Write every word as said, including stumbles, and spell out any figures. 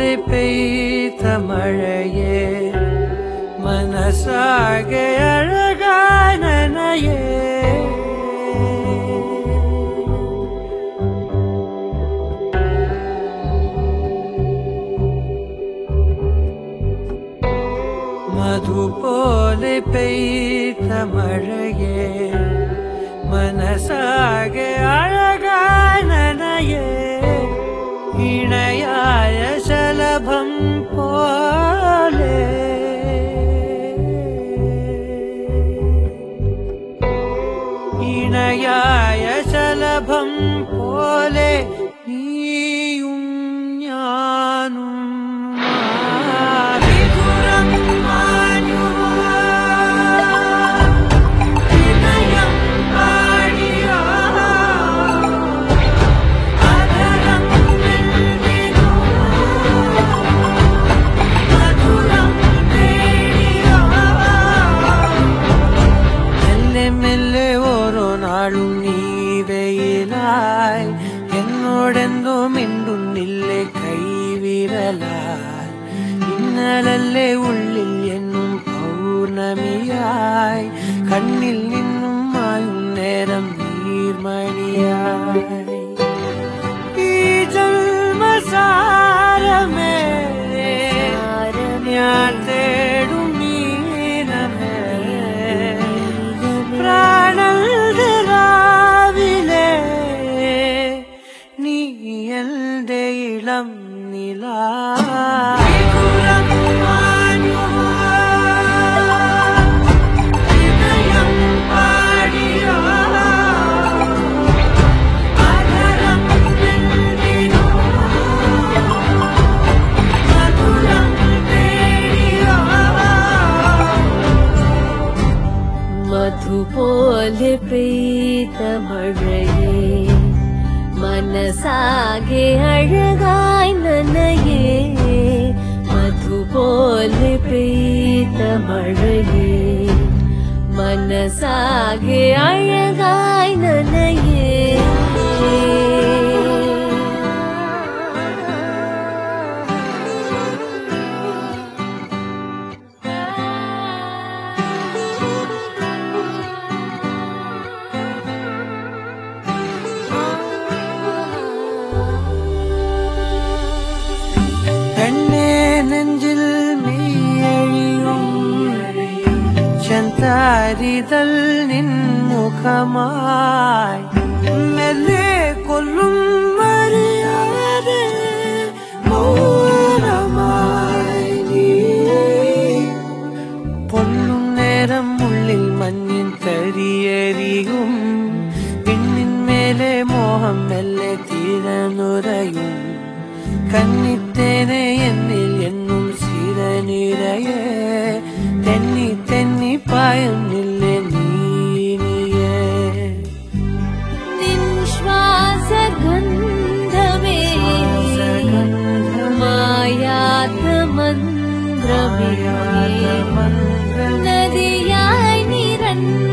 പോലെ പെയ്ത മഴയേ മനസ്സാകെ അഴകാനനയേ മധു പോലെ പെയ്ത മഴയേ മനസ്സാകെ അഴകാനനയേ ഇണയായ ശലഭം പോലെ ഇണയായ ശലഭം പോലെ നീയും ഞാനും നീവയിലായി എന്നോടെന്തോ മിണ്ടുന്നില്ലേ കൈവിരലാൽ ഇന്നലല്ലേ ഉള്ളിൽ എന്നും പൗർണമിയായി കണ്ണിൽ നിന്നും മായും നേരം നീർമണിയായി ഈ ജന്മസാരമേ ഞാൻ തേടും നീനമേ പ്രാണ ഇളം നിലാ മധുപോലെ പെയ്ത മഴയേ മനസ്സാകെ അഴകായി നനയേ മധുപോലെ പെയ്ത മഴയേ മനസ്സാകെ അഴകായി നനയേ നെഞ്ചിൽ മീയഴിയും ചന്താരിതൽ നിൻമുഖമായി മെല്ലെ കൊല്ലും മറിയാതെ മൗനമായി നീ പൊല്ലും നേരം ഉള്ളിൽ മഞ്ഞിൻ തരിയരിയും പിന്നിന്മേലെ മോഹം മെല്ലെ തീരനുരയും കന്നിത്തേനെ എന്നിൽ എന്നും സിരനിരയെ തെന്നി തെന്നി പായുന്നില്ലേ നീനിയേ നിൻ ശ്വാസഗന്ധമേ മായാത്ത മന്ത്രമേ നദിയായി നിരന്തരം